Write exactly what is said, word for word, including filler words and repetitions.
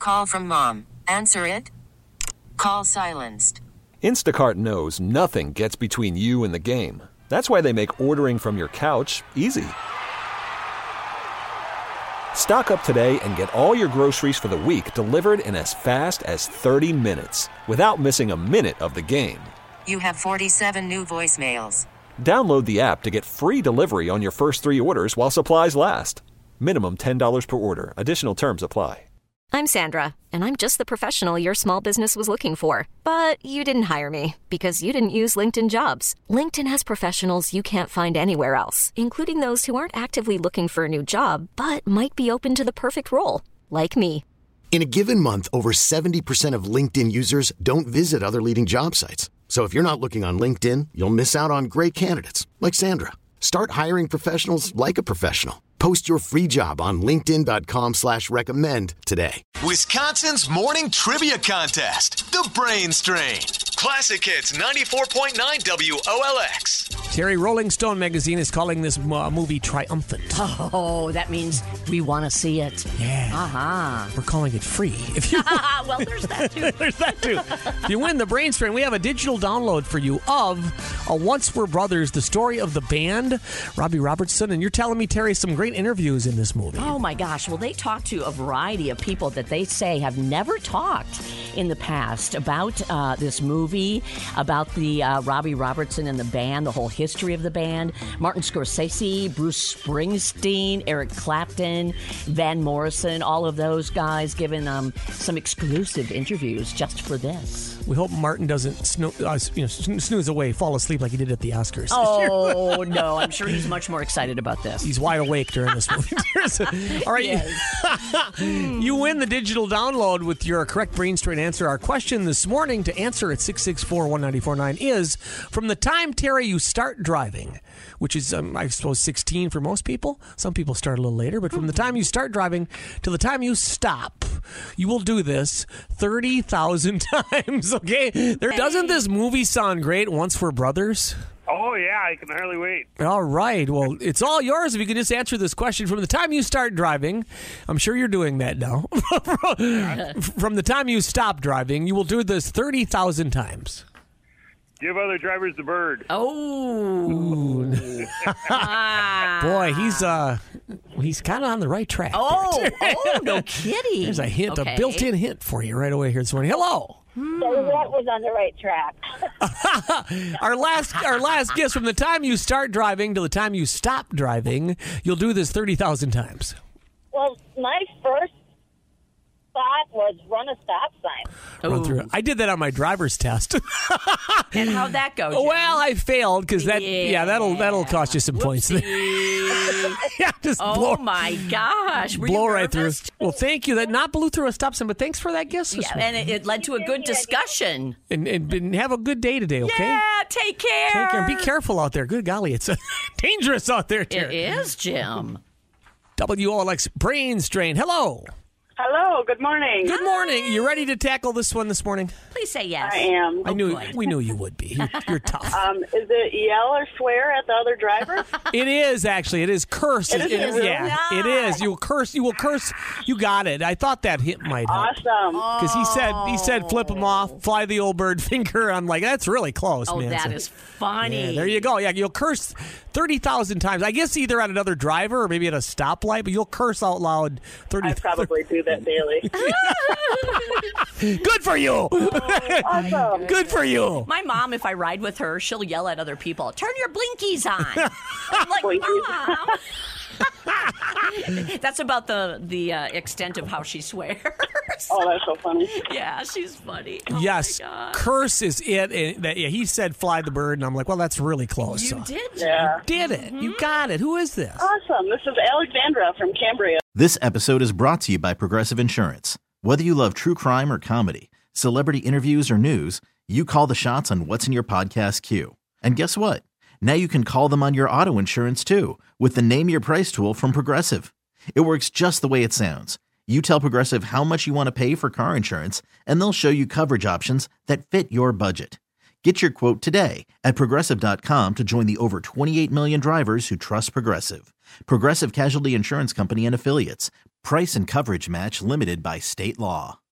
Call from mom. Answer it. Call silenced. Instacart knows nothing gets between you and the game. That's why they make ordering from your couch easy. Stock up today and get all your groceries for the week delivered in as fast as thirty minutes without missing a minute of the game. You have forty-seven new voicemails. Download the app to get free delivery on your first three orders while supplies last. Minimum ten dollars per order. Additional terms apply. I'm Sandra, and I'm just the professional your small business was looking for. But you didn't hire me because you didn't use LinkedIn Jobs. LinkedIn has professionals you can't find anywhere else, including those who aren't actively looking for a new job, but might be open to the perfect role, like me. In a given month, over seventy percent of LinkedIn users don't visit other leading job sites. So if you're not looking on LinkedIn, you'll miss out on great candidates like Sandra. Start hiring professionals like a professional. Post your free job on linkedin.com slash recommend today. Wisconsin's morning trivia contest, The Brain Strain. Classic Hits ninety-four point nine W O L X. Terry, Rolling Stone magazine is calling this uh, movie triumphant. Oh, that means we want to see it. Yeah. Uh-huh. We're calling it free. If you Well, there's that too. There's that too. If you win The Brain Strain, we have a digital download for you of a Once Were Brothers, the story of the band, Robbie Robertson. And you're telling me, Terry, some great interviews in this movie. Oh, my gosh. Well, they talk to a variety of people that they say have never talked in the past about uh, this movie, about the uh, Robbie Robertson and the band, the whole history of the band. Martin Scorsese, Bruce Springsteen, Eric Clapton, Van Morrison, all of those guys giving um, some exclusive interviews just for this. We hope Martin doesn't snoo- uh, you know, snooze away, fall asleep like he did at the Oscars. Oh, no. I'm sure he's much more excited about this. He's wide awake during this movie. All right. Yes. You win the digital download with your correct Brain Strain answer. Our question this morning to answer at six six four, one nine four nine is, from the time, Terry, you start driving, which is, um, I suppose, sixteen for most people. Some people start a little later. But from the time you start driving to the time you stop, you will do this thirty thousand times. Okay? There, doesn't this movie sound great, Once Were Brothers? Oh, yeah, I can hardly wait. All right. Well, it's all yours if you can just answer this question. From the time you start driving, I'm sure you're doing that now. From the time you stop driving, you will do this thirty thousand times. Give other drivers the bird. Oh. Boy, he's uh, he's kind of on the right track. Oh, oh, no kidding. There's a hint, Okay. a built-in hint for you right away here this morning. Hello. So that was on the right track. Our last our last guess, from the time you start driving to the time you stop driving, you'll do this thirty thousand times. Well, my first thought was run a stop sign. Run through it. I did that on my driver's test. And how'd that go, Jim? Well, I failed because that yeah. Yeah. that'll that'll cost you some points. Yeah, just Oh, blow, my gosh. Were blow you right through. nervous? Well, thank you. That not blew through a stop sign, but thanks for that guess. This Yeah, morning. and it, it led to a good discussion. and, and and have a good day today. Okay. Yeah, take care. Take care. Be careful out there. Good golly, it's uh, dangerous out there, It Terry. is, Jim. W O L X Brain Strain. Hello. Hello, good morning. Good morning. You ready to tackle this one this morning? Please say yes. I am. I knew boy. we knew you would be. You're, you're tough. Um, is it yell or swear at the other driver? It is actually. It is curse. It is, It- really? yeah, it is. You will curse. You will curse. You got it. I thought that hit might help. Awesome. Because he said he said flip him off, fly the old bird finger. I'm like, that's really close, Oh, man. that So- is funny. Yeah, there you go. Yeah, you'll curse thirty thousand times. I guess either at another driver or maybe at a stoplight, but you'll curse out loud thirty. I probably do that daily. Good for you. Awesome. Good for you. My mom, if I ride with her, she'll yell at other people, turn your blinkies on. I'm like, Blinkies. Mom. That's about the the uh, extent of how she swears. Oh, that's so funny. Yeah, she's funny. Oh, Yes, my God. curse is it. And that, yeah, he said fly the bird, and I'm like, well, that's really close. You So- did. Yeah. Did it. You got it. Who is this? Awesome. This is Alexandra from Cambria. This episode is brought to you by Progressive Insurance. Whether you love true crime or comedy, celebrity interviews or news, you call the shots on what's in your podcast queue. And guess what? Now you can call them on your auto insurance too with the Name Your Price tool from Progressive. It works just the way it sounds. You tell Progressive how much you want to pay for car insurance, and they'll show you coverage options that fit your budget. Get your quote today at Progressive dot com to join the over twenty-eight million drivers who trust Progressive. Progressive Casualty Insurance Company and Affiliates. Price and coverage match limited by state law.